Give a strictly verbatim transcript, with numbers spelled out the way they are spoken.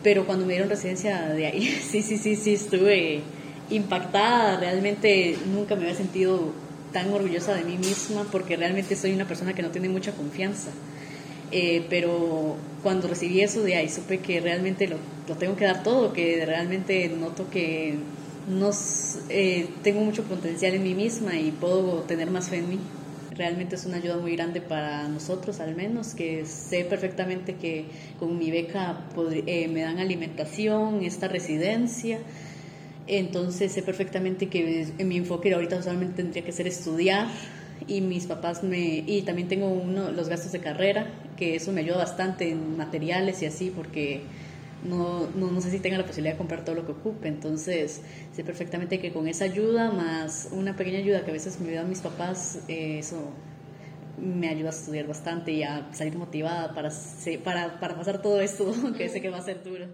pero cuando me dieron residencia de ahí, sí, sí, sí, sí, estuve impactada. Realmente nunca me había sentido tan orgullosa de mí misma, porque realmente soy una persona que no tiene mucha confianza. Eh, pero cuando recibí eso de ahí supe que realmente lo, lo tengo que dar todo, que realmente noto que no, eh, tengo mucho potencial en mí misma y puedo tener más fe en mí. Realmente es una ayuda muy grande para nosotros, al menos, que sé perfectamente que con mi beca pod- eh, me dan alimentación, esta residencia. Entonces sé perfectamente que en mi enfoque ahorita solamente tendría que ser estudiar, y mis papás me... Y también tengo uno, los gastos de carrera, que eso me ayuda bastante en materiales y así, porque no, no, no sé si tenga la posibilidad de comprar todo lo que ocupe. Entonces sé perfectamente que con esa ayuda, más una pequeña ayuda que a veces me dan mis papás, eh, eso me ayuda a estudiar bastante y a salir motivada para, para, para pasar todo esto que sé que va a ser duro.